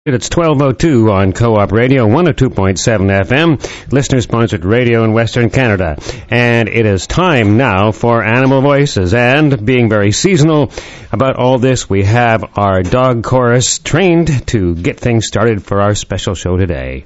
It's 12:02 on Co-op Radio, 102.7 FM, listener-sponsored radio in Western Canada. And it is time now for Animal Voices. And being very seasonal about all this, we have our dog chorus trained to get things started for our special show today.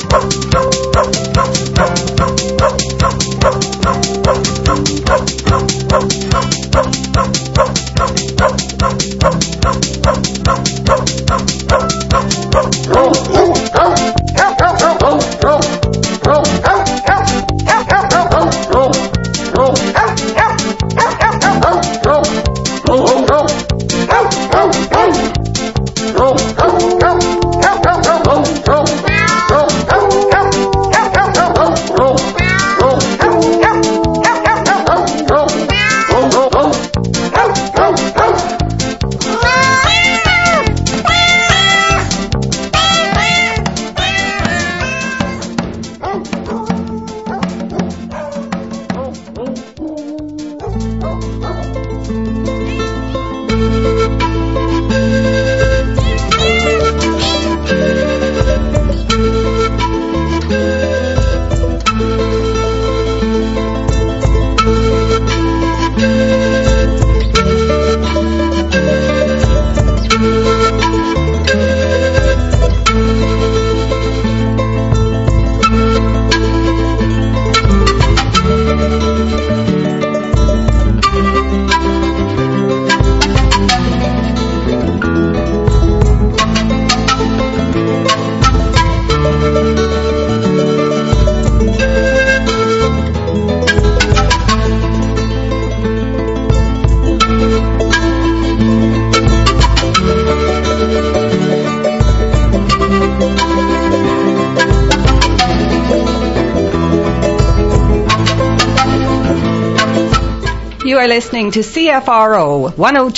You are listening to CFRO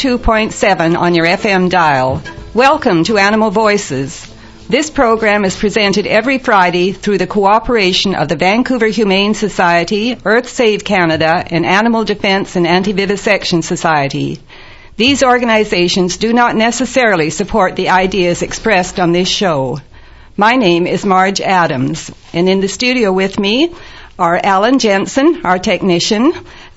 102.7 on your FM dial. Welcome to Animal Voices. This program is presented every Friday through the cooperation of the Vancouver Humane Society, Earth Save Canada, and Animal Defense and Anti-Vivisection Society. These organizations do not necessarily support the ideas expressed on this show. My name is Marge Adams, and in the studio with me are Alan Jensen, our technician,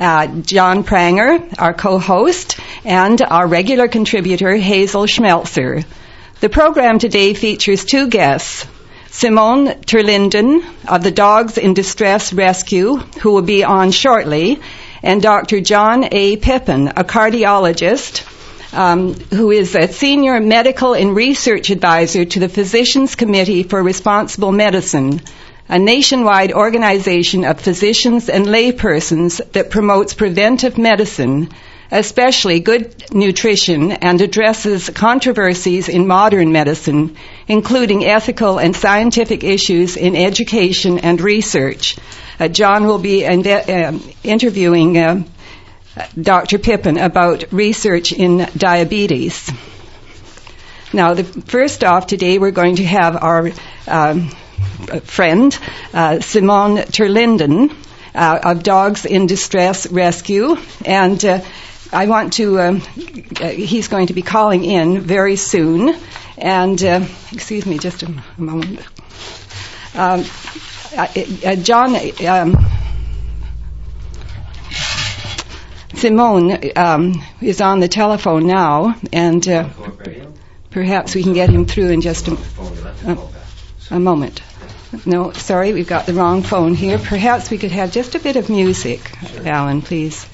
John Pranger, our co-host, and our regular contributor, Hazel Schmelzer. The program today features two guests, Simone Terlinden of the Dogs in Distress Rescue, who will be on shortly, and Dr. John A. Pippin, a cardiologist, who is a senior medical and research advisor to the Physicians Committee for Responsible Medicine, a nationwide organization of physicians and laypersons that promotes preventive medicine, especially good nutrition, and addresses controversies in modern medicine, including ethical and scientific issues in education and research. John will be interviewing Dr. Pippin about research in diabetes. Now, first off today, we're going to have our friend, Simone Terlinden, of Dogs in Distress Rescue, and I want to, he's going to be calling in very soon, and, excuse me just a moment. Simone is on the telephone now, and perhaps we can get him through in just a moment. No, sorry, we've got the wrong phone here. Perhaps we could have just a bit of music, sure. Alan, please.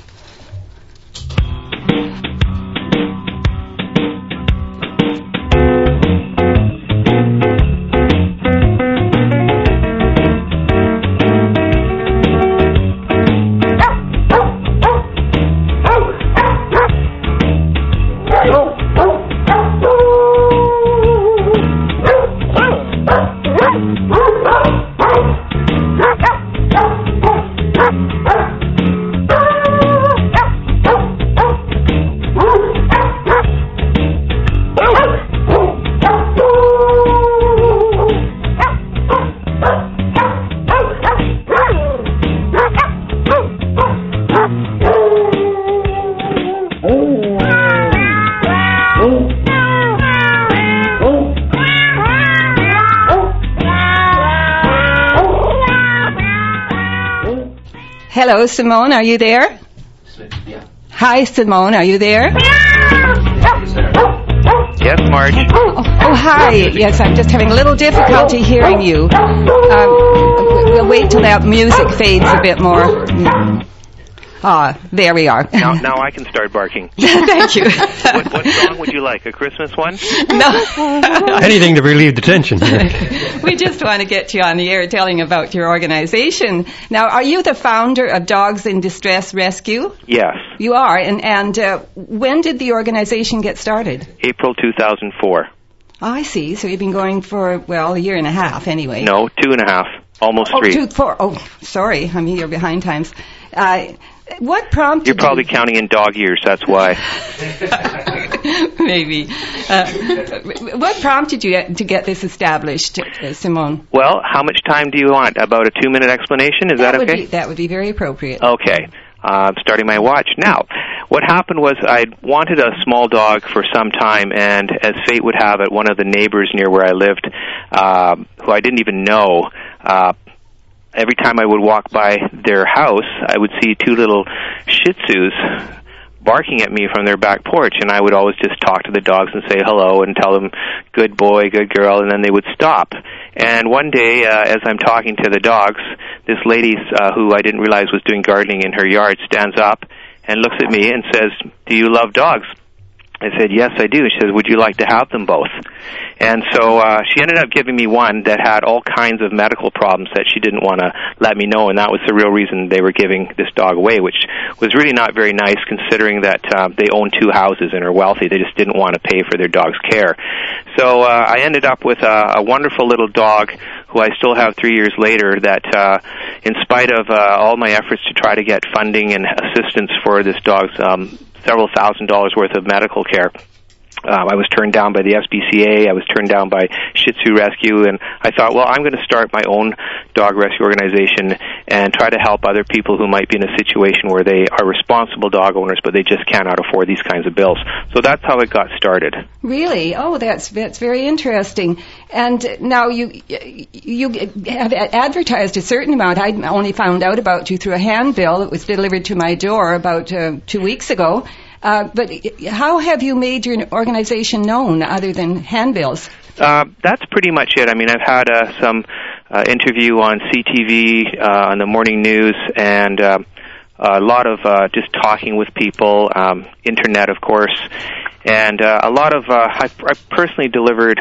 Hello, Simone, are you there? Yeah. Hi, Simone, are you there? Yes, Marge. Oh, hi. Yes, I'm just having a little difficulty hearing you. We'll wait till that music fades a bit more. There we are. Now I can start barking. Thank you. What song would you like? A Christmas one? No. Anything to relieve the tension. We just want to get you on the air telling about your organization. Now, are you the founder of Dogs in Distress Rescue? Yes. You are. And when did the organization get started? April 2004. I see. So you've been going for, well, a year and a half anyway. No, 2.5. Almost 3. 4. Oh, sorry. I'm here behind times. What prompted You're probably counting in dog years, that's why. Maybe. What prompted you to get this established, Simone? Well, how much time do you want? About a 2-minute explanation? Is that okay? That would be very appropriate. Okay. I'm starting my watch. Now, what happened was I wanted a small dog for some time, and as fate would have it, one of the neighbors near where I lived, who I didn't even know, every time I would walk by their house, I would see 2 little Shih Tzus barking at me from their back porch, and I would always just talk to the dogs and say hello and tell them, good boy, good girl, and then they would stop. And one day, as I'm talking to the dogs, this lady who I didn't realize was doing gardening in her yard stands up and looks at me and says, do you love dogs? I said, yes, I do. She says, would you like to have them both? And so she ended up giving me one that had all kinds of medical problems that she didn't want to let me know, and that was the real reason they were giving this dog away, which was really not very nice considering that they own 2 houses and are wealthy. They just didn't want to pay for their dog's care. So I ended up with a wonderful little dog who I still have 3 years later that in spite of all my efforts to try to get funding and assistance for this dog's several $1,000s worth of medical care, I was turned down by the SPCA, I was turned down by Shih Tzu Rescue, and I thought, well, I'm going to start my own dog rescue organization and try to help other people who might be in a situation where they are responsible dog owners, but they just cannot afford these kinds of bills. So that's how it got started. Really? Oh, that's very interesting. And now you have advertised a certain amount. I only found out about you through a handbill that was delivered to my door about 2 weeks ago. But how have you made your organization known other than handbills? That's pretty much it. I mean, I've had some interview on CTV, on the morning news, and a lot of just talking with people, internet, of course, and a lot of, I personally delivered,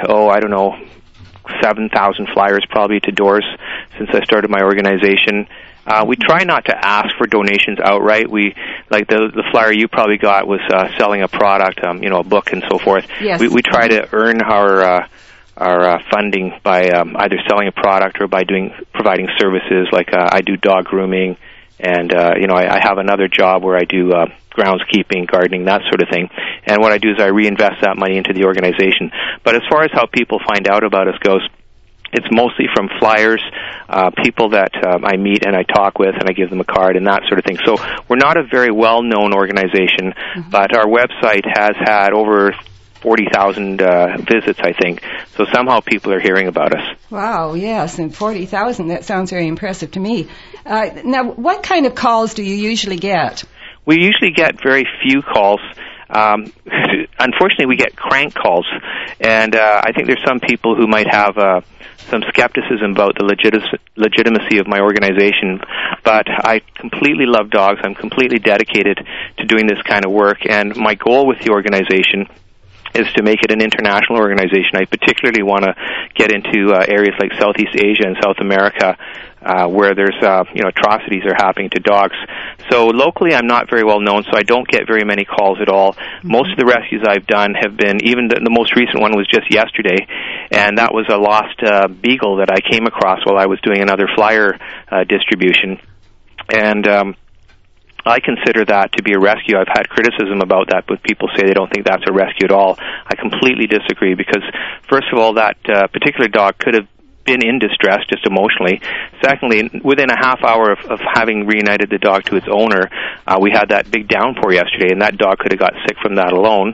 7,000 flyers probably to doors since I started my organization. We try not to ask for donations outright. We, like the flyer you probably got was selling a product, a book and so forth. Yes. We try to earn our funding by either selling a product or by providing services. Like I do dog grooming, and I have another job where I do groundskeeping, gardening, that sort of thing. And what I do is I reinvest that money into the organization. But as far as how people find out about us goes, it's mostly from flyers, people that I meet and I talk with, and I give them a card and that sort of thing. So we're not a very well-known organization, but our website has had over 40,000 visits, I think. So somehow people are hearing about us. Wow, yes, and 40,000, that sounds very impressive to me. Now, what kind of calls do you usually get? We usually get very few calls. Unfortunately, we get crank calls, and I think there's some people who might have some skepticism about the legitimacy of my organization, but I completely love dogs. I'm completely dedicated to doing this kind of work, and my goal with the organization is to make it an international organization. I particularly want to get into areas like Southeast Asia and South America, where there's atrocities are happening to dogs. So locally, I'm not very well known, so I don't get very many calls at all. Most of the rescues I've done have been, even the most recent one was just yesterday, and that was a lost beagle that I came across while I was doing another flyer distribution. And I consider that to be a rescue. I've had criticism about that, but people say they don't think that's a rescue at all. I completely disagree because, first of all, that particular dog could have been in distress just emotionally. Secondly, within a half hour of having reunited the dog to its owner, we had that big downpour yesterday, and that dog could have got sick from that alone.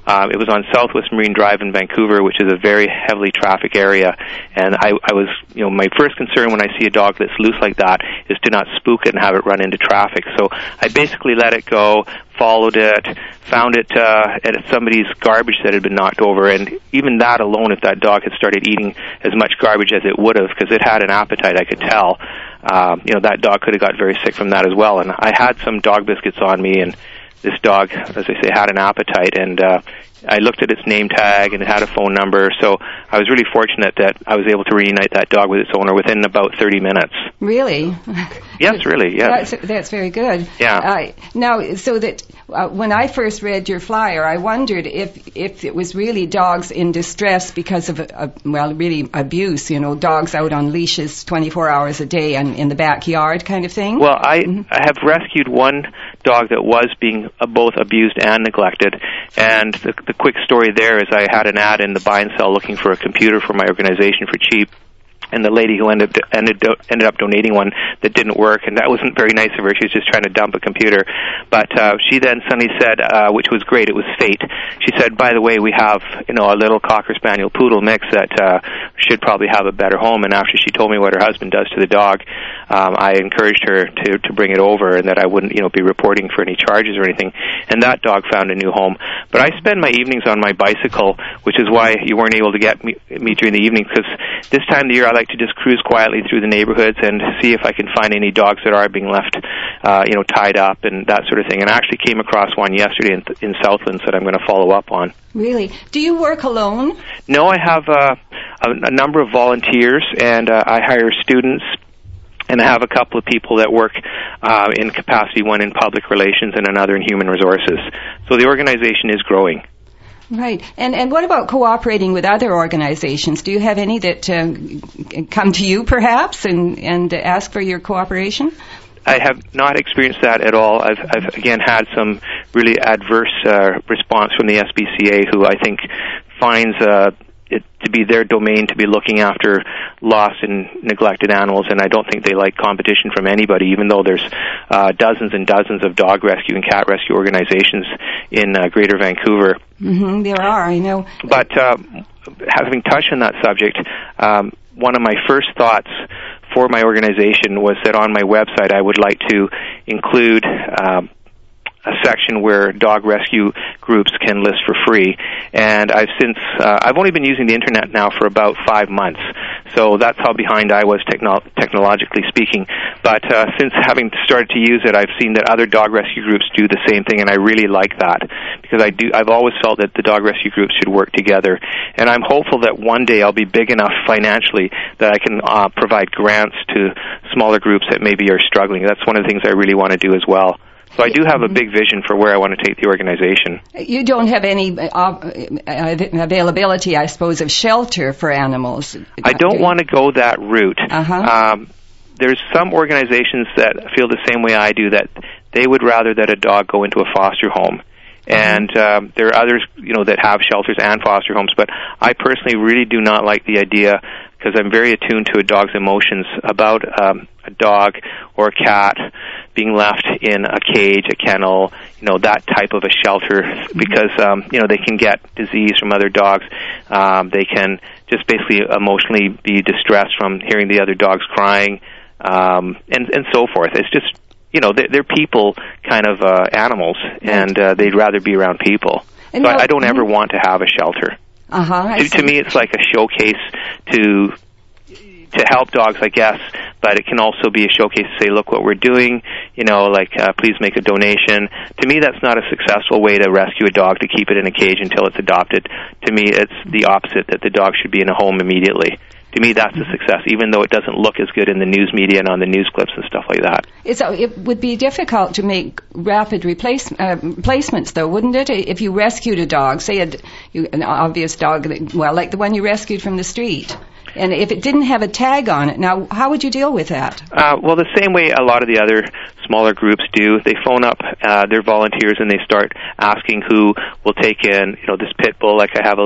It was on Southwest Marine Drive in Vancouver, which is a very heavily traffic area. And I was, my first concern when I see a dog that's loose like that is to not spook it and have it run into traffic. So I basically let it go, followed it, found it at somebody's garbage that had been knocked over, and even that alone, if that dog had started eating as much garbage as it would have, because it had an appetite, I could tell, that dog could have got very sick from that as well. And I had some dog biscuits on me, and this dog, as I say, had an appetite, and I looked at its name tag, and it had a phone number, so I was really fortunate that I was able to reunite that dog with its owner within about 30 minutes. Really? Yes, really, yes. That's very good. Yeah. Now, so that when I first read your flyer, I wondered if it was really dogs in distress because of, really abuse, dogs out on leashes 24 hours a day and in the backyard kind of thing? Well, I have rescued one dog that was being both abused and neglected, and the quick story there is I had an ad in the buy and sell looking for a computer for my organization for cheap, and the lady who ended up donating one that didn't work, and that wasn't very nice of her. She was just trying to dump a computer. But she then suddenly said, which was great, it was fate. She said, by the way, we have a little Cocker Spaniel Poodle mix that should probably have a better home. And after she told me what her husband does to the dog, I encouraged her to bring it over, and that I wouldn't be reporting for any charges or anything. And that dog found a new home. But I spend my evenings on my bicycle, which is why you weren't able to get me during the evening, because this time of the year I like to just cruise quietly through the neighborhoods and see if I can find any dogs that are being left, tied up and that sort of thing. And I actually came across one yesterday in Southlands that I'm going to follow up on. Really? Do you work alone? No, I have a number of volunteers, and I hire students, and I have a couple of people that work in capacity, one in public relations and another in human resources. So the organization is growing. Right. And what about cooperating with other organizations? Do you have any that come to you, perhaps, and ask for your cooperation? I have not experienced that at all. I've again had some really adverse response from the SPCA, who I think finds it to be their domain to be looking after lost and neglected animals, and I don't think they like competition from anybody, even though there's dozens and dozens of dog rescue and cat rescue organizations in Greater Vancouver. Mm-hmm, there are, I know. But having touched on that subject, one of my first thoughts for my organization was that on my website I would like to include a section where dog rescue groups can list for free. And I've only been using the internet now for about 5 months, so that's how behind I was technologically speaking. But since having started to use it, I've seen that other dog rescue groups do the same thing, and I really like that, because I've always felt that the dog rescue groups should work together. And I'm hopeful that one day I'll be big enough financially that I can provide grants to smaller groups that maybe are struggling. That's one of the things I really want to do as well. So I do have a big vision for where I want to take the organization. You don't have any availability, I suppose, of shelter for animals. I don't want to go that route. There's some organizations that feel the same way I do, that they would rather that a dog go into a foster home. And there are others, that have shelters and foster homes. But I personally really do not like the idea, because I'm very attuned to a dog's emotions, about a dog or a cat being left in a cage, a kennel, that type of a shelter, because, they can get disease from other dogs. They can just basically emotionally be distressed from hearing the other dogs crying, and so forth. It's just, they're people kind of animals, and they'd rather be around people. So I don't ever want to have a shelter. To me, it's like a showcase to help dogs, I guess, but it can also be a showcase to say, look what we're doing, please make a donation. To me, that's not a successful way to rescue a dog, to keep it in a cage until it's adopted. To me, it's the opposite, that the dog should be in a home immediately. To me, that's a success, even though it doesn't look as good in the news media and on the news clips and stuff like that. It would be difficult to make rapid replacements, though, wouldn't it? If you rescued a dog, say an obvious dog, like the one you rescued from the street, and if it didn't have a tag on it, now how would you deal with that? Well, the same way a lot of the other smaller groups do. They phone up their volunteers and they start asking who will take in, this pit bull. Like I have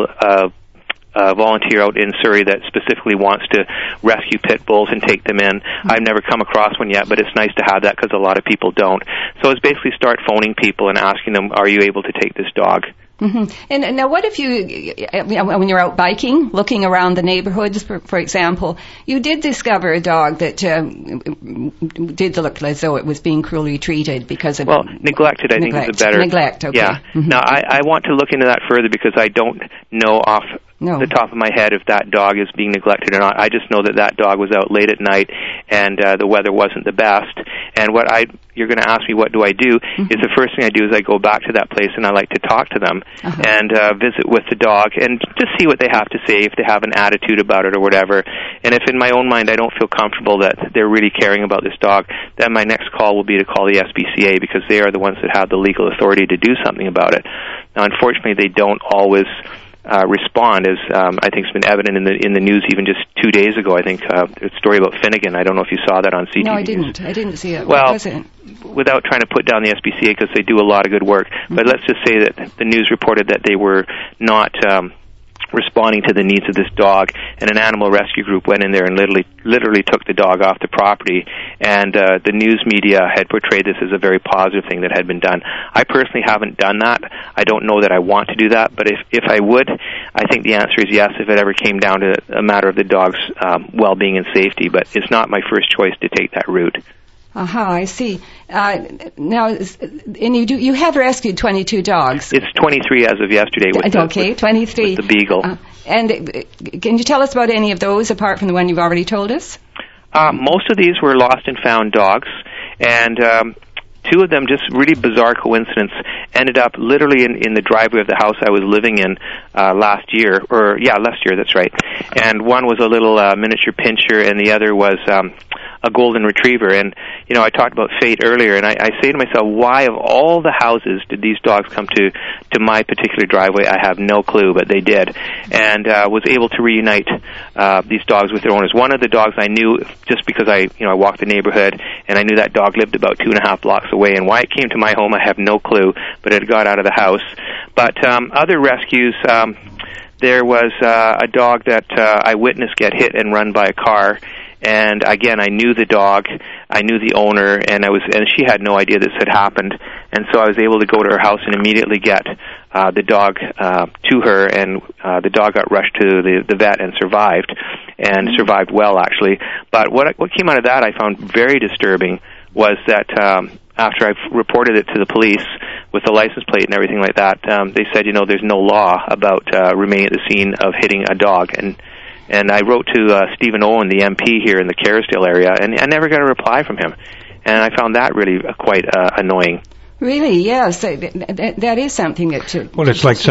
a volunteer out in Surrey that specifically wants to rescue pit bulls and take them in. I've never come across one yet, but it's nice to have that, because a lot of people don't. So it's basically start phoning people and asking them, are you able to take this dog? Mm-hmm. And now, what if when you're out biking, looking around the neighborhoods, for example, you did discover a dog that did look as though it was being cruelly treated because of... Well, neglected, I think, is a better... Neglect, okay. Yeah. Mm-hmm. Now, I want to look into that further because I don't know off the top of my head if that dog is being neglected or not. I just know that dog was out late at night and the weather wasn't the best. And you're going to ask me what do I do, is the first thing I do is I go back to that place and I like to talk to them and visit with the dog and just see what they have to say, if they have an attitude about it or whatever. And if in my own mind I don't feel comfortable that they're really caring about this dog, then my next call will be to call the SPCA because they are the ones that have the legal authority to do something about it. Now, unfortunately, they don't always respond, as I think has been evident in the news even just 2 days ago. I think a story about Finnegan. I don't know if you saw that on CTV. No, I didn't. I didn't see it. Well, what was it? Without trying to put down the SPCA because they do a lot of good work, but let's just say that the news reported that they were not responding to the needs of this dog, and an animal rescue group went in there and literally took the dog off the property, and the news media had portrayed this as a very positive thing that had been done. I personally haven't done that. I don't know that I want to do that, but if I would, I think the answer is yes if it ever came down to a matter of the dog's well-being and safety, but it's not my first choice to take that route. I see. Now, and you have rescued 22 dogs. It's 23 as of yesterday. With 23. With the Beagle. And can you tell us about any of those apart from the one you've already told us? Most of these were lost and found dogs, and two of them, just really bizarre coincidence, ended up literally in the driveway of the house I was living in last year, that's right. And one was a little miniature pinscher, and the other was a golden retriever. And, you know, I talked about fate earlier, and I say to myself, why of all the houses did these dogs come to my particular driveway? I have no clue, but they did. And was able to reunite these dogs with their owners. One of the dogs I knew just because I walked the neighborhood, and I knew that dog lived about 2.5 blocks away. And why it came to my home, I have no clue, but it got out of the house. But other rescues, there was a dog that I witnessed get hit and run by a car. And again, I knew the dog, I knew the owner, and she had no idea this had happened. And so I was able to go to her house and immediately get the dog to her, and the dog got rushed to the vet and survived well, actually. But what came out of that I found very disturbing was that after I reported it to the police with the license plate and everything like that, they said, there's no law about remaining at the scene of hitting a dog. And I wrote to Stephen Owen, the MP here in the Kerrisdale area, and I never got a reply from him. And I found that really quite annoying. Really, yes, that is something that. Well, it's like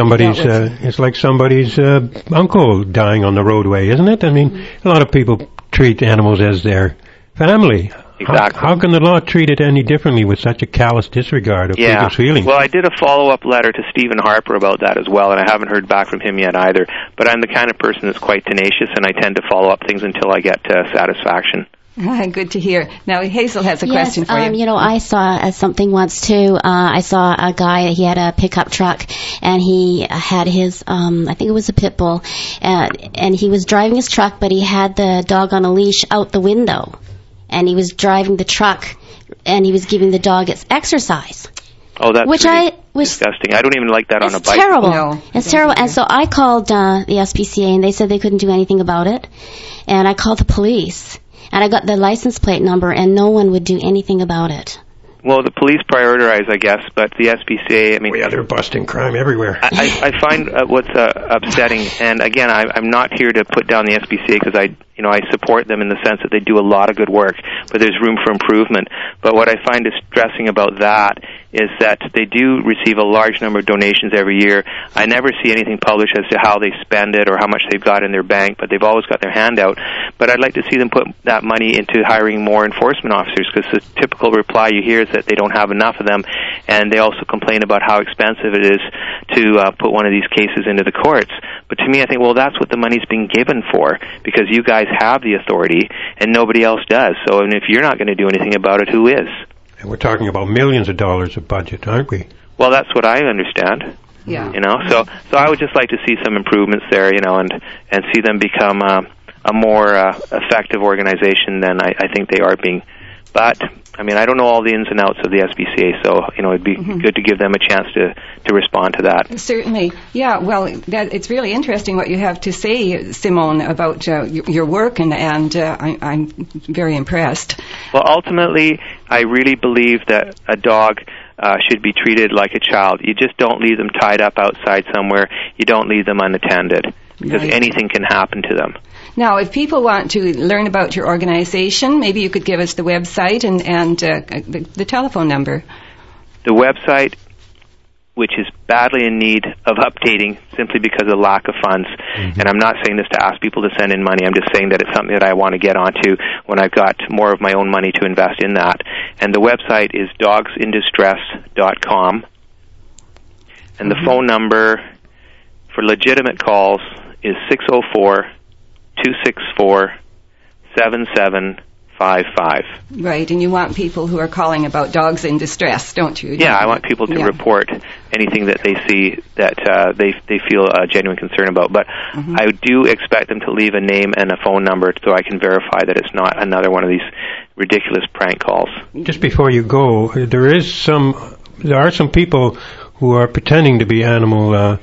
somebody's uncle dying on the roadway, isn't it? I mean, a lot of people treat animals as their family. Exactly. How can the law treat it any differently with such a callous disregard of people's feelings? Well, I did a follow-up letter to Stephen Harper about that as well, and I haven't heard back from him yet either. But I'm the kind of person that's quite tenacious, and I tend to follow up things until I get satisfaction. Good to hear. Now, Hazel has a question for you. I saw something once, too. I saw a guy, he had a pickup truck, and he had his, I think it was a pit bull, and he was driving his truck, but he had the dog on a leash out the window. And he was driving the truck, and he was giving the dog its exercise. Oh, that's disgusting. I don't even like that on a bike. Terrible. No, it's terrible. And so I called the SPCA, and they said they couldn't do anything about it. And I called the police, and I got the license plate number, and no one would do anything about it. Well, the police prioritize, I guess, but the SPCA, they're busting crime everywhere. I find what's upsetting, and again, I'm not here to put down the SPCA because I support them in the sense that they do a lot of good work, but there's room for improvement. But what I find distressing about that is that they do receive a large number of donations every year. I never see anything published as to how they spend it or how much they've got in their bank, but they've always got their hand out. But I'd like to see them put that money into hiring more enforcement officers, because the typical reply you hear is that they don't have enough of them, and they also complain about how expensive it is to put one of these cases into the courts. But to me, I think, well, that's what the money's being given for, because you guys have the authority and nobody else does. So if you're not going to do anything about it, who is? And we're talking about millions of dollars of budget, aren't we? Well, that's what I understand. Yeah. So I would just like to see some improvements there, and see them become a more effective organization than I think they are being But I mean, I don't know all the ins and outs of the SPCA, so it'd be good to give them a chance to respond to that. Certainly, yeah. Well, it's really interesting what you have to say, Simone, about your work, and I'm very impressed. Well, ultimately, I really believe that a dog should be treated like a child. You just don't leave them tied up outside somewhere. You don't leave them unattended, because anything can happen to them. Now, if people want to learn about your organization, maybe you could give us the website and the telephone number. The website, which is badly in need of updating simply because of lack of funds, and I'm not saying this to ask people to send in money, I'm just saying that it's something that I want to get onto when I've got more of my own money to invest in that. And the website is dogsindistress.com, and the phone number for legitimate calls is 604-264-7755. Right, and you want people who are calling about dogs in distress, don't you? Yeah, I want people to report anything that they see that they feel a genuine concern about. But I do expect them to leave a name and a phone number so I can verify that it's not another one of these ridiculous prank calls. Just before you go, there are some people who are pretending to be animal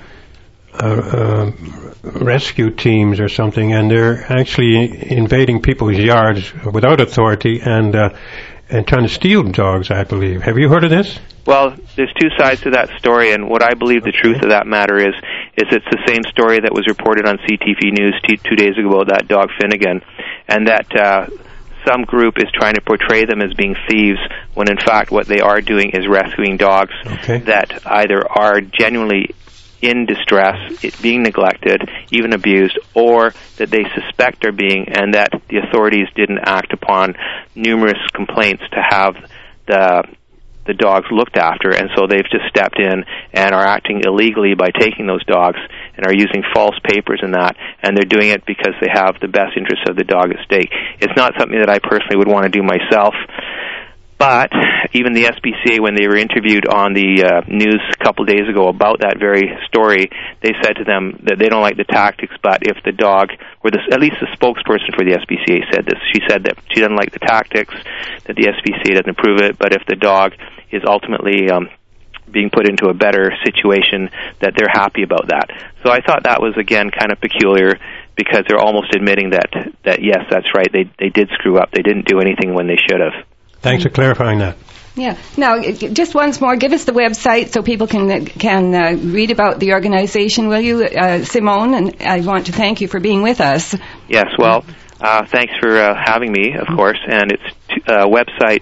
rescue teams or something, and they're actually invading people's yards without authority and trying to steal dogs, I believe. Have you heard of this? Well, there's two sides to that story, and what I believe the truth of that matter is it's the same story that was reported on CTV News 2 days ago about that dog Finnegan, and that some group is trying to portray them as being thieves when in fact what they are doing is rescuing dogs that either are genuinely in distress, being neglected, even abused, or that they suspect are being, and that the authorities didn't act upon numerous complaints to have the dogs looked after, and so they've just stepped in and are acting illegally by taking those dogs and are using false papers in that, and they're doing it because they have the best interests of the dog at stake. It's not something that I personally would want to do myself. But even the SPCA, when they were interviewed on the news a couple of days ago about that very story, they said to them that they don't like the tactics, but if the dog, or at least the spokesperson for the SPCA said this, she said that she doesn't like the tactics, that the SPCA doesn't approve it, but if the dog is ultimately being put into a better situation, that they're happy about that. So I thought that was, again, kind of peculiar, because they're almost admitting that yes, that's right, they did screw up, they didn't do anything when they should have. Thanks for clarifying that. Yeah. Now, just once more, give us the website so people can read about the organization, will you, Simone? And I want to thank you for being with us. Yes, well, thanks for having me, of course. And it's website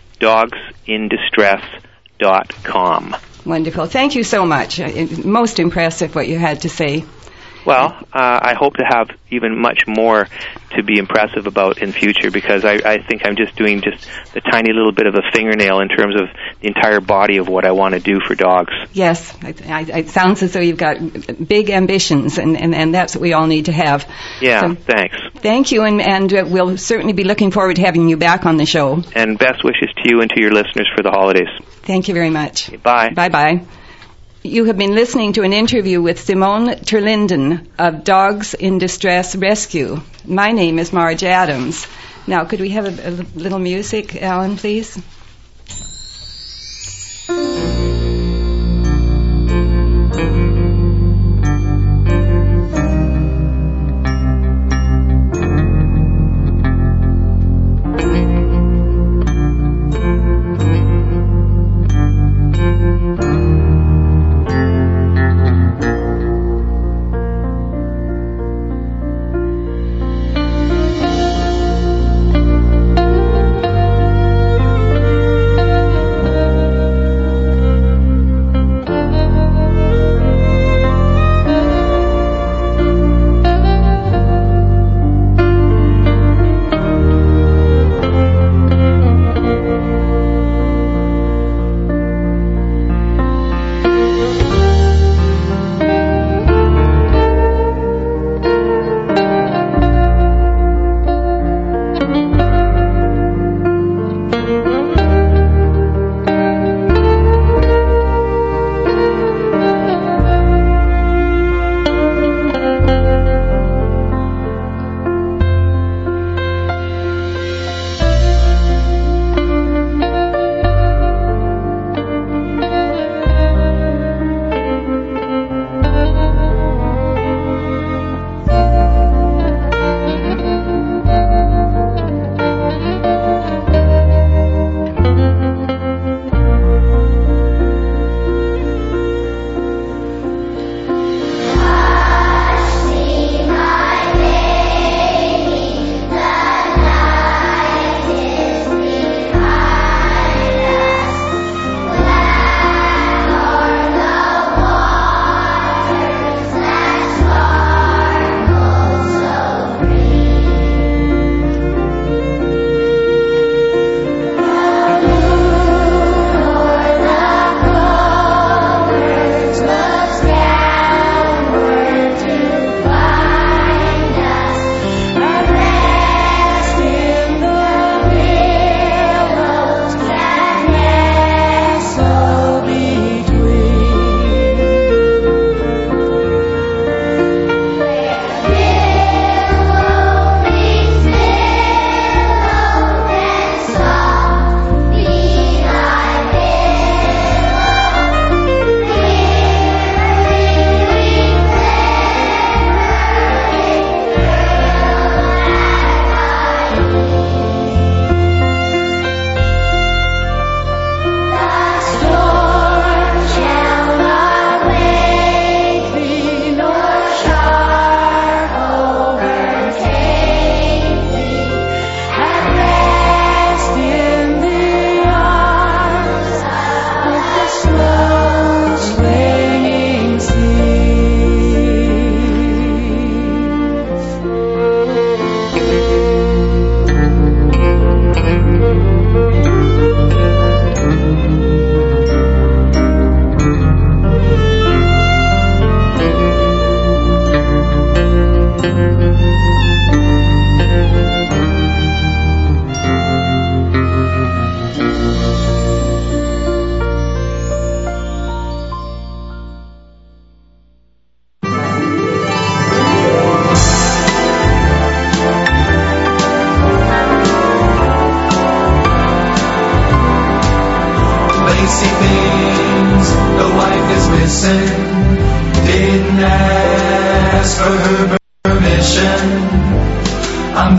dogsindistress.com. Wonderful. Thank you so much. Most impressive what you had to say. Well, I hope to have even much more to be impressive about in future, because I think I'm just doing just the tiny little bit of a fingernail in terms of the entire body of what I want to do for dogs. Yes, it sounds as though you've got big ambitions, and that's what we all need to have. Yeah, so, thanks. Thank you, and we'll certainly be looking forward to having you back on the show. And best wishes to you and to your listeners for the holidays. Thank you very much. Okay, bye. Bye-bye. You have been listening to an interview with Simone Terlinden of Dogs in Distress Rescue. My name is Marge Adams. Now, could we have a little music, Alan, please?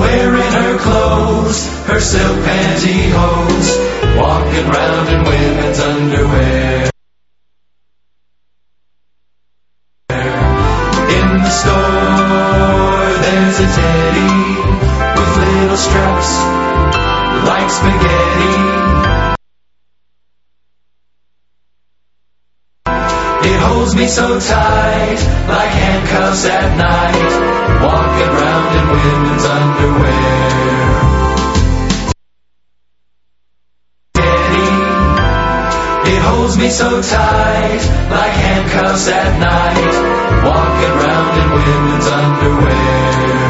wearing her clothes, her silk pantyhose, walking round in women's underwear. In the store there's a teddy with little straps like spaghetti. It holds me so tight, like handcuffs at night, walking around in women's underwear. It holds me so tight, like handcuffs at night, walking around in women's underwear.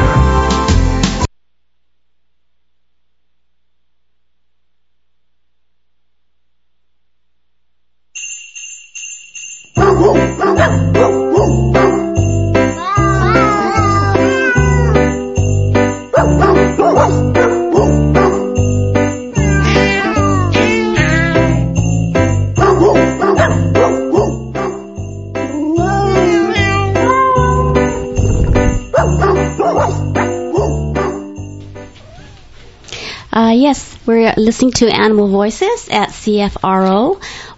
Yes, we're listening to Animal Voices at CFRO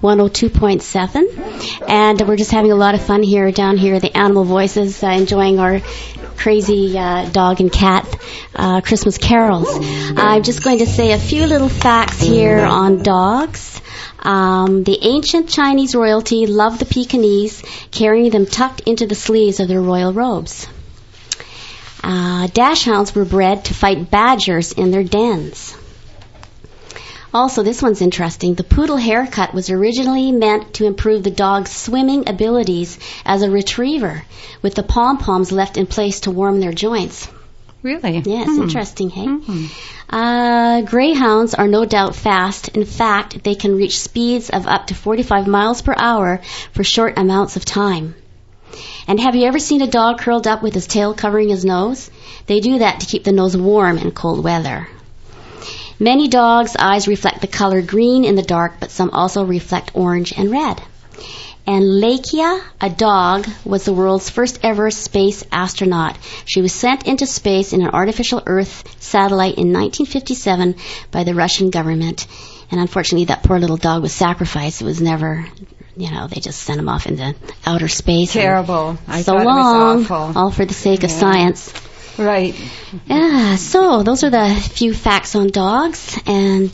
102.7, and we're just having a lot of fun down here, the Animal Voices, enjoying our crazy dog and cat Christmas carols. I'm just going to say a few little facts here on dogs. The ancient Chinese royalty loved the Pekingese, carrying them tucked into the sleeves of their royal robes. Dachshunds were bred to fight badgers in their dens. Also, this one's interesting. The poodle haircut was originally meant to improve the dog's swimming abilities as a retriever, with the pom-poms left in place to warm their joints. Really? Yeah, it's interesting, hey? Greyhounds are no doubt fast. In fact, they can reach speeds of up to 45 miles per hour for short amounts of time. And have you ever seen a dog curled up with his tail covering his nose? They do that to keep the nose warm in cold weather. Many dogs' eyes reflect the color green in the dark, but some also reflect orange and red. And Lakia, a dog, was the world's first ever space astronaut. She was sent into space in an artificial Earth satellite in 1957 by the Russian government. And unfortunately, that poor little dog was sacrificed. It was never, they just sent him off into outer space. Terrible. I so thought long, it was awful. all for the sake of science. Right. Yeah, so those are the few facts on dogs. And,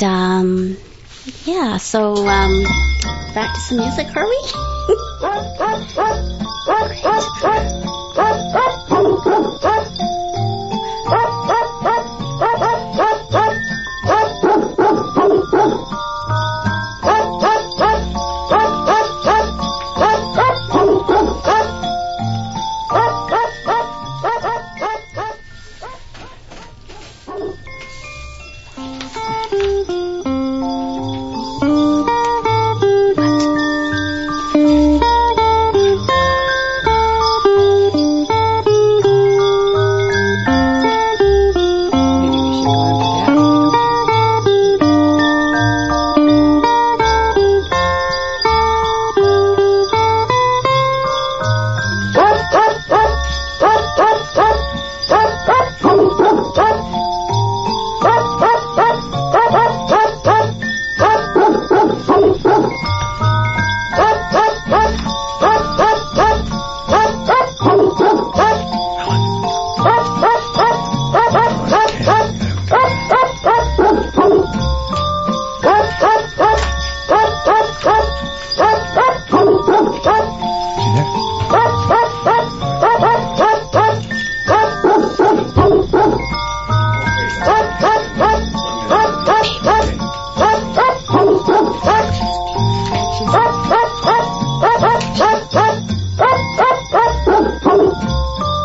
back to some music, are we?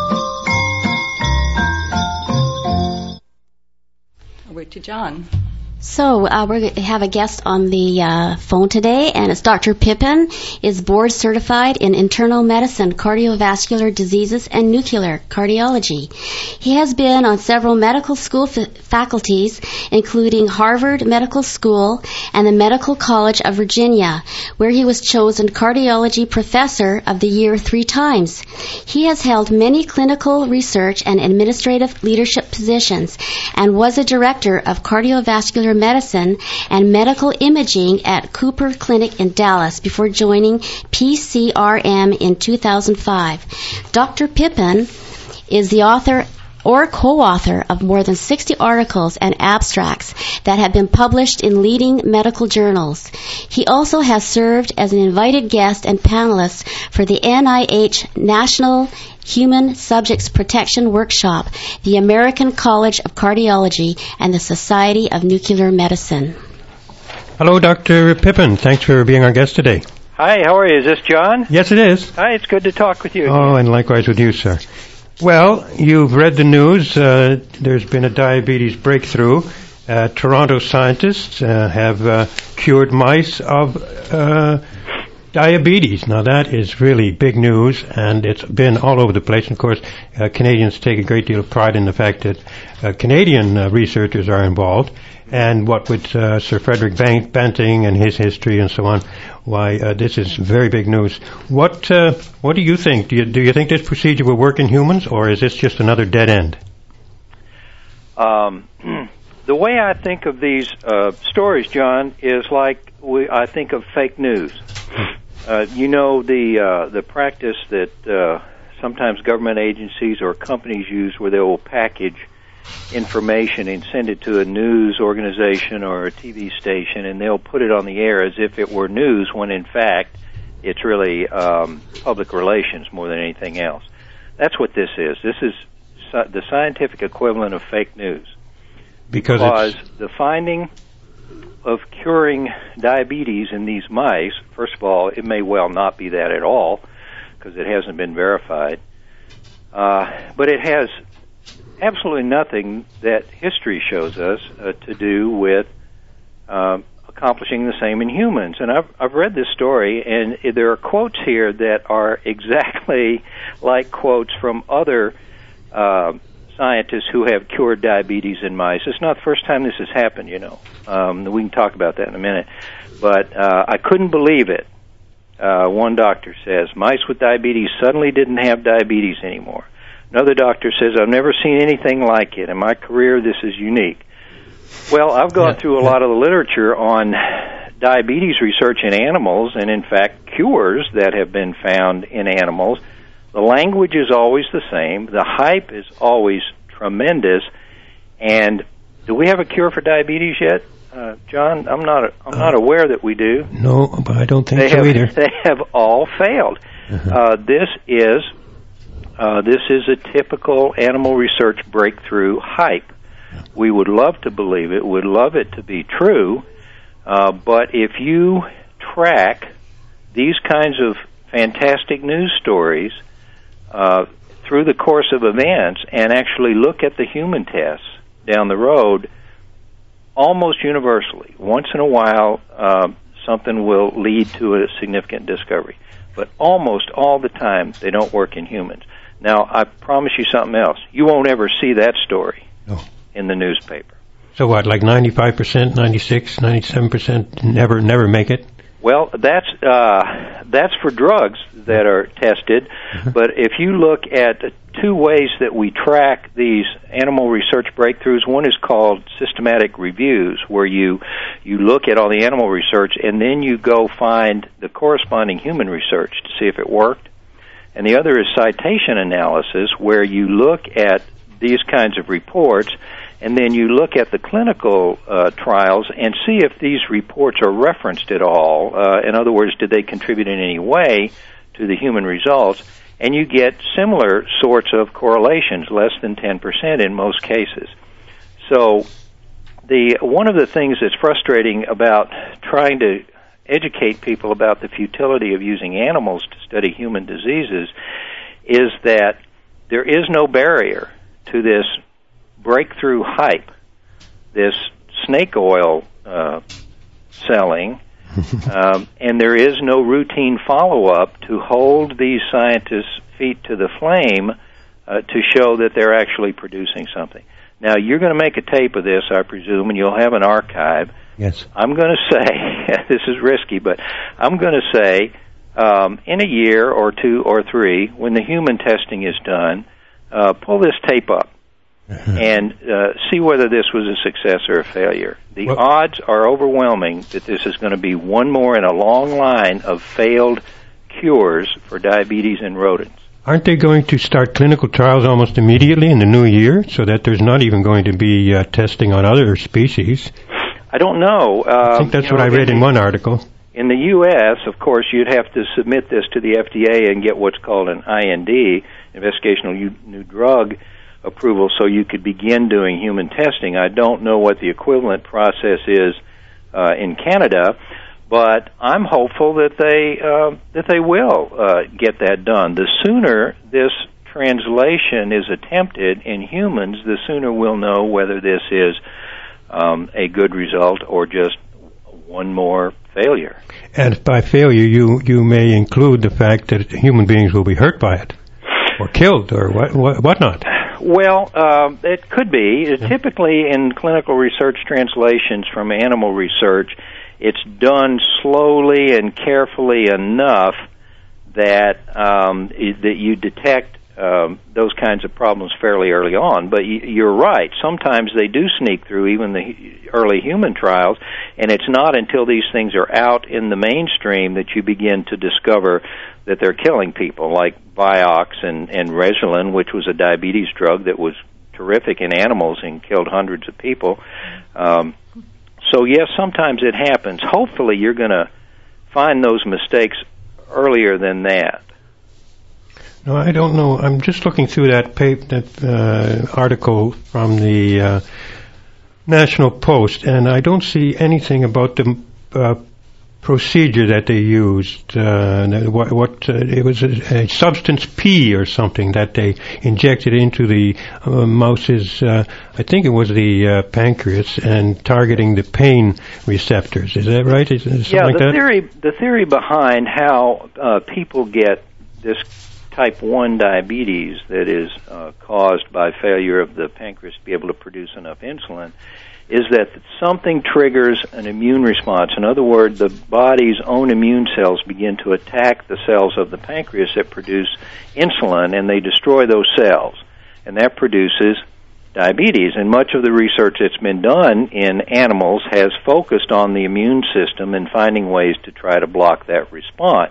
Over to John. So we're going to have a guest on the phone today, and it's Dr. Pippin, is board certified in internal medicine, cardiovascular diseases, and nuclear cardiology. He has been on several medical school faculties, including Harvard Medical School and the Medical College of Virginia, where he was chosen cardiology professor of the year 3 times. He has held many clinical research and administrative leadership positions and was a director of cardiovascular medicine and medical imaging at Cooper Clinic in Dallas before joining PCRM in 2005. Dr. Pippin is the author or co-author of more than 60 articles and abstracts that have been published in leading medical journals. He also has served as an invited guest and panelist for the NIH National Human Subjects Protection Workshop, the American College of Cardiology, and the Society of Nuclear Medicine. Hello, Dr. Pippin. Thanks for being our guest today. Hi, how are you? Is this John? Yes, it is. Hi, it's good to talk with you. Oh, and likewise with you, sir. Well, you've read the news. There's been a diabetes breakthrough. Toronto scientists have cured mice of diabetes. Now, that is really big news, and it's been all over the place. And, of course, Canadians take a great deal of pride in the fact that Canadian researchers are involved. And what with Sir Frederick Banting and his history and so on, why this is very big news. What do you think? Do you think this procedure will work in humans, or is this just another dead end? The way I think of these stories, John, is like I think of fake news. You know, the practice that sometimes government agencies or companies use, where they will package information and send it to a news organization or a TV station, and they'll put it on the air as if it were news, when in fact it's really public relations more than anything else. That's what this is. This is the scientific equivalent of fake news. Because the finding of curing diabetes in these mice, first of all, it may well not be that at all, because it hasn't been verified, but it has absolutely nothing that history shows us to do with accomplishing the same in humans. And I've read this story, and there are quotes here that are exactly like quotes from other scientists who have cured diabetes in mice. It's not the first time this has happened, you know. We can talk about that in a minute. But I couldn't believe it. One doctor says, mice with diabetes suddenly didn't have diabetes anymore. Another doctor says, I've never seen anything like it. In my career, this is unique. Well, I've gone through a lot of the literature on diabetes research in animals, and in fact, cures that have been found in animals. The language is always the same. The hype is always tremendous. And do we have a cure for diabetes yet, John? I'm not aware that we do. No, but I don't think so either. They have all failed. This is a typical animal research breakthrough hype. We would love to believe it. We'd love it to be true. But if you track these kinds of fantastic news stories through the course of events and actually look at the human tests down the road, almost universally, once in a while, something will lead to a significant discovery. But almost all the time, they don't work in humans. Now, I promise you something else. You won't ever see that story in the newspaper. So what, like 95%, 96%, 97% never make it? Well, that's for drugs that are tested. But if you look at two ways that we track these animal research breakthroughs, one is called systematic reviews, where you look at all the animal research and then you go find the corresponding human research to see if it worked. And the other is citation analysis, where you look at these kinds of reports and then you look at the clinical trials and see if these reports are referenced at all. In other words, did they contribute in any way to the human results? And you get similar sorts of correlations, less than 10% in most cases. So one of the things that's frustrating about trying to educate people about the futility of using animals to study human diseases is that there is no barrier to this breakthrough hype, this snake oil selling, and there is no routine follow-up to hold these scientists' feet to the flame to show that they're actually producing something. Now, you're going to make a tape of this, I presume, and you'll have an archive. Yes. I'm going to say, this is risky, but I'm going to say in a year or 2 or 3, when the human testing is done, pull this tape up and see whether this was a success or a failure. The odds are overwhelming that this is going to be one more in a long line of failed cures for diabetes in rodents. Aren't they going to start clinical trials almost immediately in the new year so that there's not even going to be testing on other species? I don't know. I think that's what I read in one article. In the U.S., of course, you'd have to submit this to the FDA and get what's called an IND, Investigational New Drug approval, so you could begin doing human testing. I don't know what the equivalent process is in Canada, but I'm hopeful that they will get that done. The sooner this translation is attempted in humans, the sooner we'll know whether this is a good result or just one more failure. And by failure, you may include the fact that human beings will be hurt by it, or killed, or whatnot. Well, it could be. Typically, in clinical research translations from animal research, it's done slowly and carefully enough that that you detect those kinds of problems fairly early on. But you're right. Sometimes they do sneak through even the early human trials, and it's not until these things are out in the mainstream that you begin to discover that they're killing people, like Vioxx and Rezulin, which was a diabetes drug that was terrific in animals and killed hundreds of people. So, yes, sometimes it happens. Hopefully you're going to find those mistakes earlier than that. No, I don't know. I'm just looking through that article from the National Post, and I don't see anything about the procedure that they used. It was a substance P or something that they injected into the mouse's, I think it was the pancreas, and targeting the pain receptors. Is that right? Is yeah, like the theory behind how people get this type 1 diabetes that is caused by failure of the pancreas to be able to produce enough insulin is that something triggers an immune response. In other words, the body's own immune cells begin to attack the cells of the pancreas that produce insulin, and they destroy those cells. And that produces diabetes. And much of the research that's been done in animals has focused on the immune system and finding ways to try to block that response.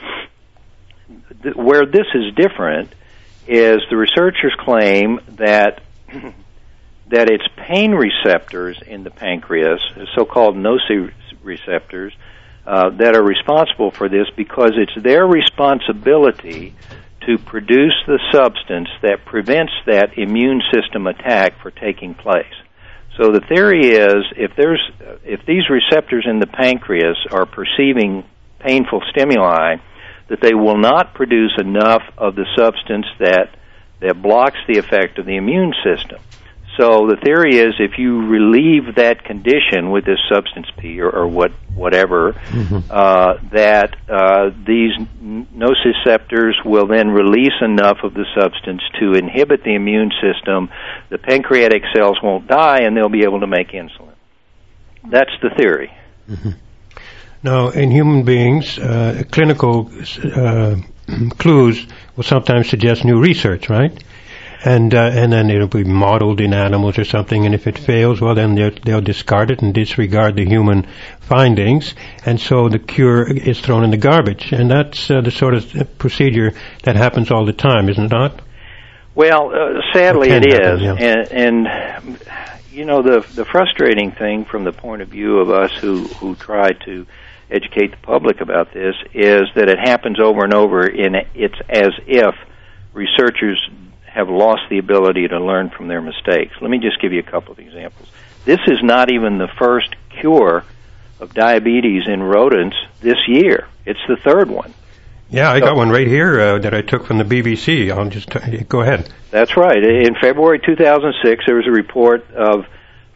Where this is different is the researchers claim that it's pain receptors in the pancreas, so-called nociceptors, that are responsible for this because it's their responsibility to produce the substance that prevents that immune system attack from taking place. So the theory is if these receptors in the pancreas are perceiving painful stimuli, that they will not produce enough of the substance that blocks the effect of the immune system. So the theory is if you relieve that condition with this substance P or whatever, that these nociceptors will then release enough of the substance to inhibit the immune system. The pancreatic cells won't die, and they'll be able to make insulin. That's the theory. Mm-hmm. Now, in human beings, clinical clues will sometimes suggest new research, right? And then it'll be modeled in animals or something, and if it fails, well, then they'll discard it and disregard the human findings, and so the cure is thrown in the garbage. And that's the sort of procedure that happens all the time, isn't it not? Well, sadly it is. Happen, yeah. And you know, the frustrating thing from the point of view of us who try to educate the public about this is that it happens over and over, and it's as if researchers have lost the ability to learn from their mistakes. Let me just give you a couple of examples. This is not even the first cure of diabetes in rodents this year. It's the third one. Yeah, I got one right here that I took from the BBC. I'll just go ahead. That's right. In February 2006, there was a report of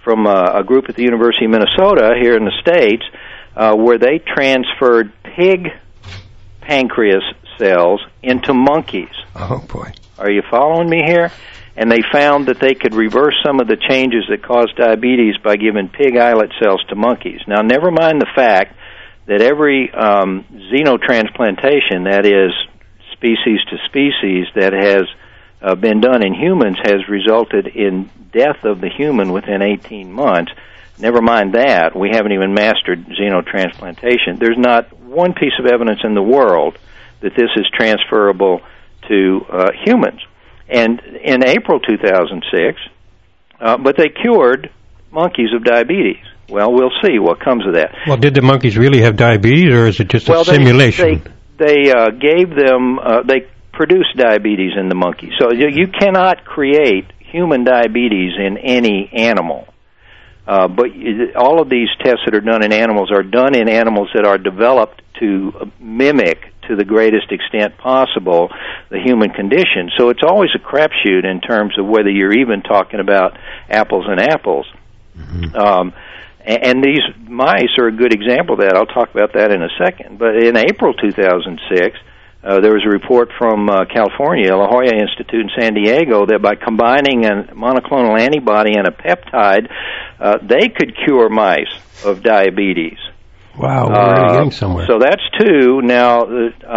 from a group at the University of Minnesota here in the States, where they transferred pig pancreas cells into monkeys. Oh, boy. Are you following me here? And they found that they could reverse some of the changes that cause diabetes by giving pig islet cells to monkeys. Now, never mind the fact that every xenotransplantation, that is, species to species, that has been done in humans has resulted in death of the human within 18 months. Never mind that. We haven't even mastered xenotransplantation. There's not one piece of evidence in the world that this is transferable to humans. And in April 2006, but they cured monkeys of diabetes. Well, we'll see what comes of that. Well, did the monkeys really have diabetes, or is it just a simulation? They gave them, they produced diabetes in the monkeys. So you cannot create human diabetes in any animal. But all of these tests that are done in animals are done in animals that are developed to mimic, to the greatest extent possible, the human condition. So it's always a crapshoot in terms of whether you're even talking about apples and apples. Mm-hmm. And these mice are a good example of that. I'll talk about that in a second. But in April 2006, there was a report from California, La Jolla Institute in San Diego, that by combining a monoclonal antibody and a peptide, they could cure mice of diabetes. Wow, we're getting somewhere. So that's two. Now,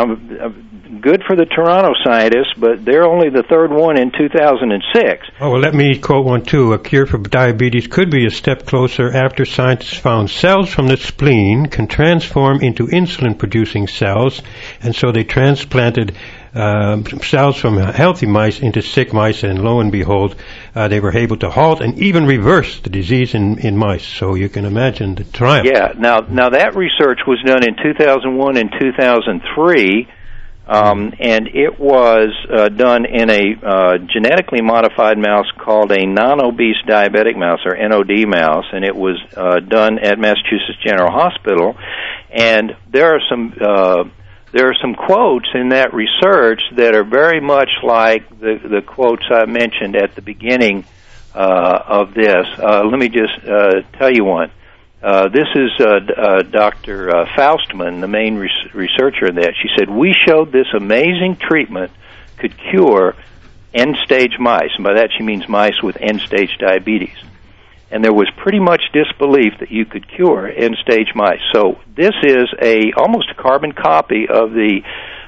good for the Toronto scientists, but they're only the third one in 2006. Oh, well, let me quote one, too. A cure for diabetes could be a step closer after scientists found cells from the spleen can transform into insulin-producing cells, and so they transplanted cells from healthy mice into sick mice, and lo and behold, they were able to halt and even reverse the disease in mice. So you can imagine the triumph. Yeah, now that research was done in 2001 and 2003, and it was done in a genetically modified mouse called a non-obese diabetic mouse, or NOD mouse, and it was done at Massachusetts General Hospital. And there are some quotes in that research that are very much like the quotes I mentioned at the beginning of this. Let me just tell you one. This is Dr. Faustman, the main researcher in that. She said, "We showed this amazing treatment could cure end-stage mice." And by that she means mice with end-stage diabetes. And there was pretty much disbelief that you could cure end-stage mice. So this is almost a carbon copy of the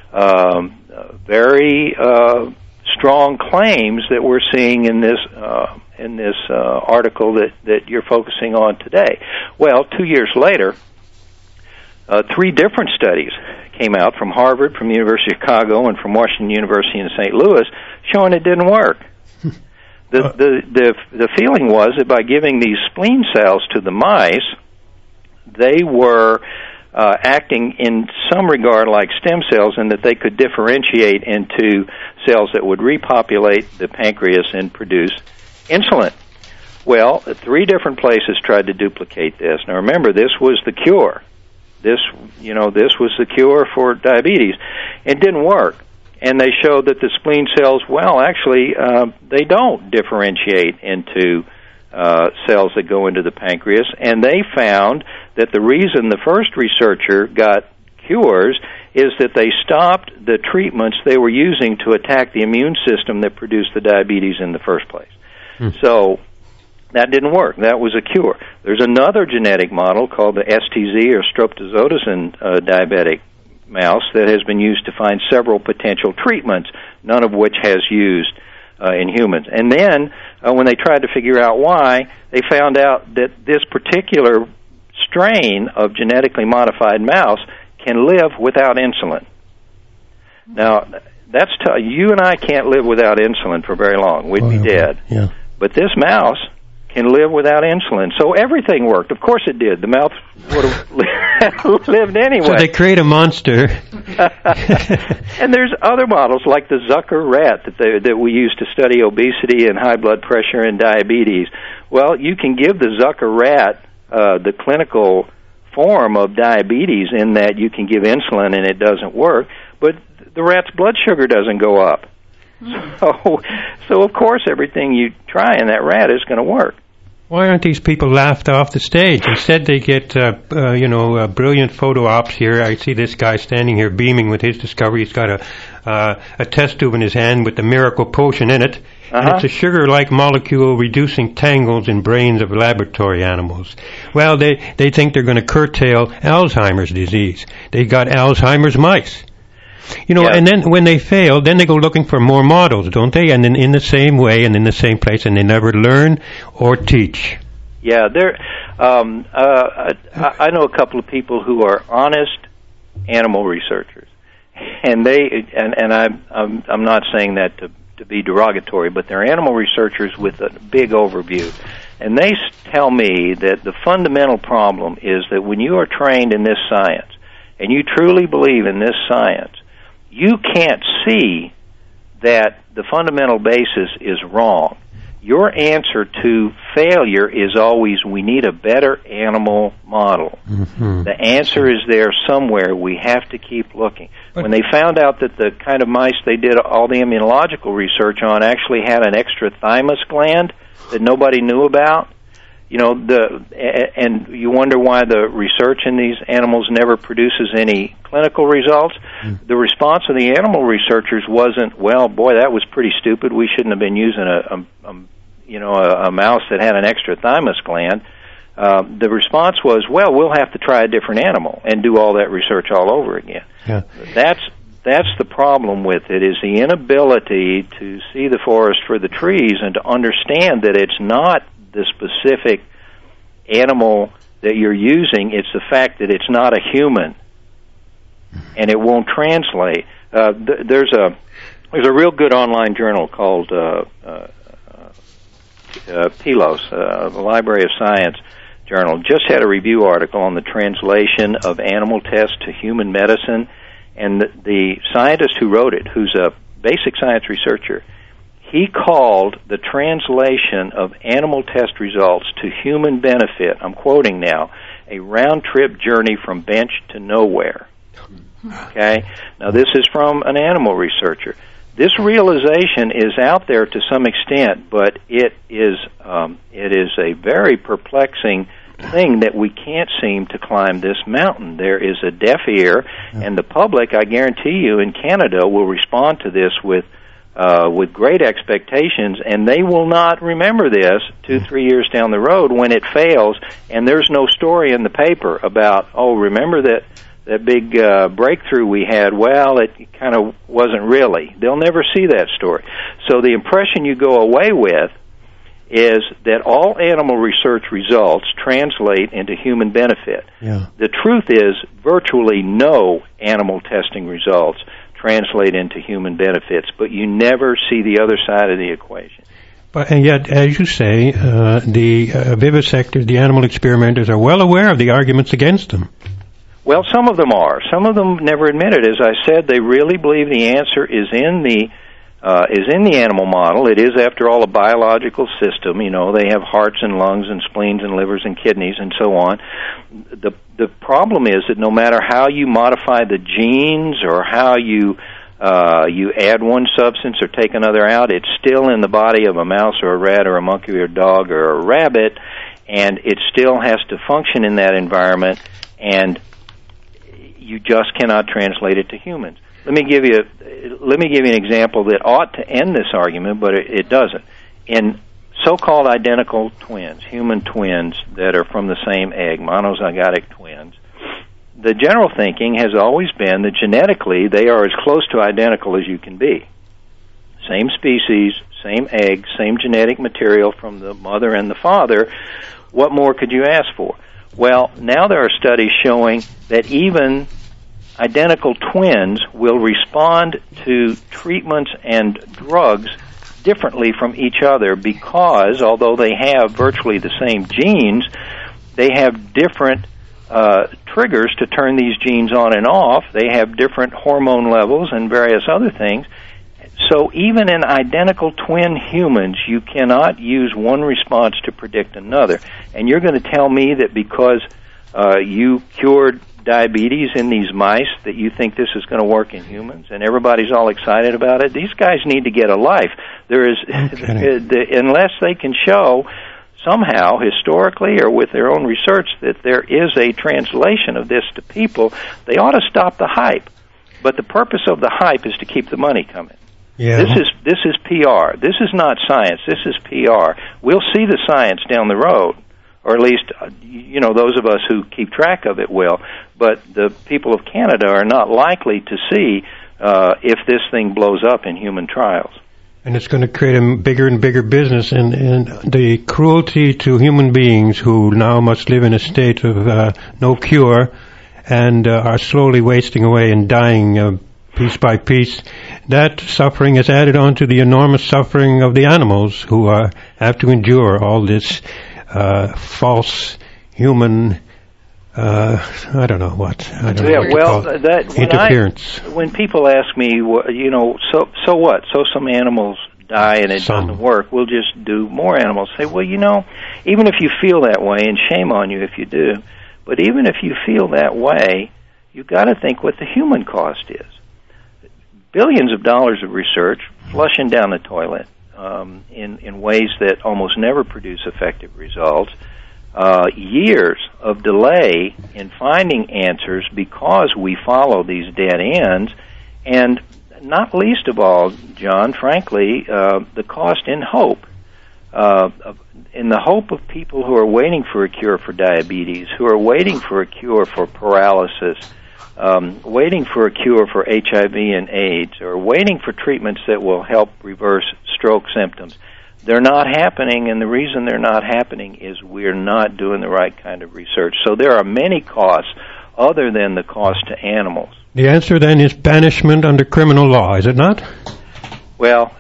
very strong claims that we're seeing in this article that you're focusing on today. Well, 2 years later, 3 different studies came out from Harvard, from the University of Chicago, and from Washington University in St. Louis, showing it didn't work. The feeling was that by giving these spleen cells to the mice, they were acting in some regard like stem cells, and that they could differentiate into cells that would repopulate the pancreas and produce insulin. Well, 3 different places tried to duplicate this. Now remember, this was the cure. This was the cure for diabetes. It didn't work. And they showed that the spleen cells, well, actually, they don't differentiate into cells that go into the pancreas. And they found that the reason the first researcher got cures is that they stopped the treatments they were using to attack the immune system that produced the diabetes in the first place. So that didn't work. That was a cure. There's another genetic model called the STZ, or streptozotocin diabetic mouse, that has been used to find several potential treatments, none of which has used in humans. And then when they tried to figure out why, they found out that this particular strain of genetically modified mouse can live without insulin. Now, that's you and I can't live without insulin for very long. We'd be dead. Yeah. But this mouse can live without insulin. So everything worked. Of course it did. The mouse would have lived anyway. So they create a monster. And there's other models like the Zucker rat that we use to study obesity and high blood pressure and diabetes. Well, you can give the Zucker rat the clinical form of diabetes in that you can give insulin and it doesn't work, but the rat's blood sugar doesn't go up. So of course everything you try in that rat is going to work. Why aren't these people laughed off the stage? Instead, they get, brilliant photo ops here. I see this guy standing here beaming with his discovery. He's got a test tube in his hand with the miracle potion in it. And it's a sugar-like molecule reducing tangles in brains of laboratory animals. Well, they think they're going to curtail Alzheimer's disease. They got Alzheimer's mice. And then when they fail, then they go looking for more models, don't they? And then in the same way and in the same place, and they never learn or teach. Yeah, I know a couple of people who are honest animal researchers, and I'm not saying that to be derogatory, but they're animal researchers with a big overview. And they tell me that the fundamental problem is that when you are trained in this science, and you truly believe in this science, you can't see that the fundamental basis is wrong. Your answer to failure is always, we need a better animal model. Mm-hmm. The answer is there somewhere. We have to keep looking. When they found out that the kind of mice they did all the immunological research on actually had an extra thymus gland that nobody knew about, and you wonder why the research in these animals never produces any clinical results. The response of the animal researchers wasn't, well, boy, that was pretty stupid. We shouldn't have been using a mouse that had an extra thymus gland. The response was, well, we'll have to try a different animal and do all that research all over again. Yeah. That's the problem with it, is the inability to see the forest for the trees and to understand that it's not the specific animal that you're using, it's the fact that it's not a human, and it won't translate. There's a real good online journal called PLOS, the Library of Science journal, just had a review article on the translation of animal tests to human medicine, and the scientist who wrote it, who's a basic science researcher, he called the translation of animal test results to human benefit, I'm quoting now, a round-trip journey from bench to nowhere. Okay? Now, this is from an animal researcher. This realization is out there to some extent, but it is a very perplexing thing that we can't seem to climb this mountain. There is a deaf ear, and the public, I guarantee you, in Canada will respond to this with great expectations, and they will not remember this 2-3 years down the road when it fails, and there's no story in the paper about, remember that big breakthrough we had? Well, it kind of wasn't really. They'll never see that story. So the impression you go away with is that all animal research results translate into human benefit. Yeah. The truth is virtually no animal testing results translate into human benefits, but you never see the other side of the equation. And yet, as you say, the vivisectors, the animal experimenters, are well aware of the arguments against them. Well, some of them are. Some of them never admit it. As I said, they really believe the answer is in the animal model. It is, after all, a biological system. They have hearts and lungs and spleens and livers and kidneys and so on. The problem is that no matter how you modify the genes or how you add one substance or take another out, it's still in the body of a mouse or a rat or a monkey or a dog or a rabbit, and it still has to function in that environment, and you just cannot translate it to humans. Let me give you an example that ought to end this argument, but it doesn't. In so-called identical twins, human twins that are from the same egg, monozygotic twins, the general thinking has always been that genetically they are as close to identical as you can be. Same species, same egg, same genetic material from the mother and the father. What more could you ask for? Well, now there are studies showing that even identical twins will respond to treatments and drugs differently from each other because, although they have virtually the same genes, they have different triggers to turn these genes on and off. They have different hormone levels and various other things. So even in identical twin humans, you cannot use one response to predict another. And you're going to tell me that because you cured diabetes in these mice that you think this is going to work in humans, and everybody's all excited about it? These guys need to get a life. There is, unless they can show somehow, historically or with their own research, that there is a translation of this to people, they ought to stop the hype. But the purpose of the hype is to keep the money coming. Yeah. This is PR. This is not science. This is PR. We'll see the science down the road, or at least, those of us who keep track of it will. But the people of Canada are not likely to see if this thing blows up in human trials. And it's going to create a bigger and bigger business, and the cruelty to human beings who now must live in a state of no cure and are slowly wasting away and dying piece by piece. That suffering is added on to the enormous suffering of the animals who have to endure all this false human, I don't know what. I don't know what to call it. Interference. When people ask me, so what? So some animals die and it doesn't work. We'll just do more animals. Say, well, even if you feel that way, and shame on you if you do, but even if you feel that way, you've got to think what the human cost is. Billions of dollars of research flushing down the toilet in ways that almost never produce effective results. Years of delay in finding answers because we follow these dead ends, and not least of all, John, frankly, the cost in hope. In the hope of people who are waiting for a cure for diabetes, who are waiting for a cure for paralysis, waiting for a cure for HIV and AIDS, or waiting for treatments that will help reverse stroke symptoms. They're not happening, and the reason they're not happening is we're not doing the right kind of research. So there are many costs other than the cost to animals. The answer then is banishment under criminal law, is it not? Well,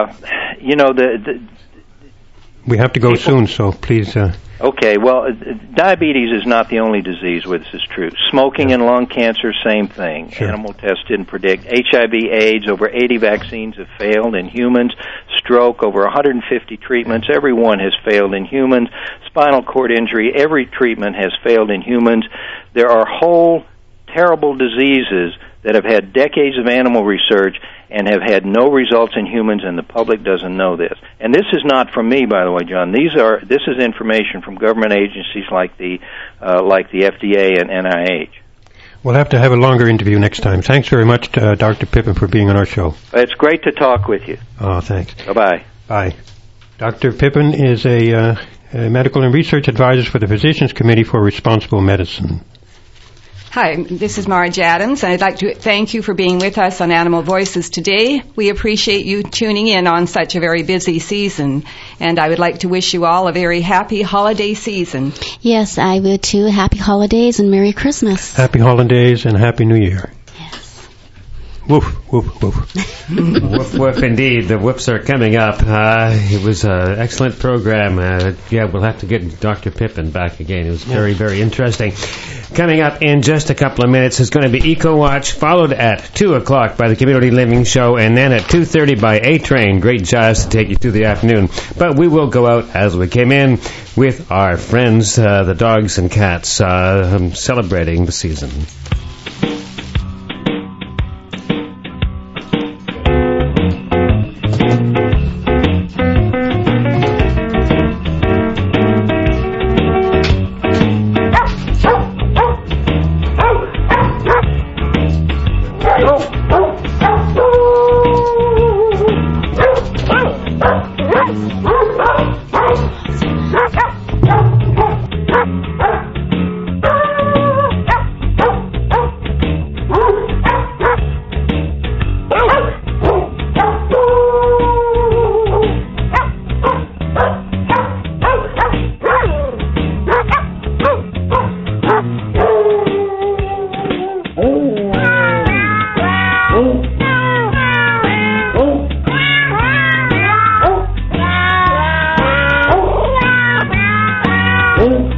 we have to go soon, so please... Okay, well, diabetes is not the only disease where this is true. Smoking and lung cancer, same thing. Sure. Animal tests didn't predict. HIV, AIDS, over 80 vaccines have failed in humans. Stroke, over 150 treatments. Every one has failed in humans. Spinal cord injury, every treatment has failed in humans. There are whole terrible diseases that have had decades of animal research and have had no results in humans, and the public doesn't know this. And this is not from me, by the way, John. This is information from government agencies like the FDA and NIH. We'll have to have a longer interview next time. Thanks very much, Dr. Pippin, for being on our show. It's great to talk with you. Oh, thanks. Bye-bye. Bye. Dr. Pippin is a medical and research advisor for the Physicians Committee for Responsible Medicine. Hi, this is Marge Adams, and I'd like to thank you for being with us on Animal Voices today. We appreciate you tuning in on such a very busy season, and I would like to wish you all a very happy holiday season. Yes, I would too. Happy holidays and Merry Christmas. Happy holidays and Happy New Year. Yes. Woof, woof, woof. Woof, woof, indeed. The whoops are coming up. It was an excellent program. We'll have to get Dr. Pippin back again. It was very, very interesting. Coming up in just a couple of minutes is going to be EcoWatch, followed at 2 o'clock by the Community Living Show, and then at 2:30 by A-Train. Great jazz to take you through the afternoon. But we will go out as we came in with our friends, the dogs and cats, celebrating the season. Oh.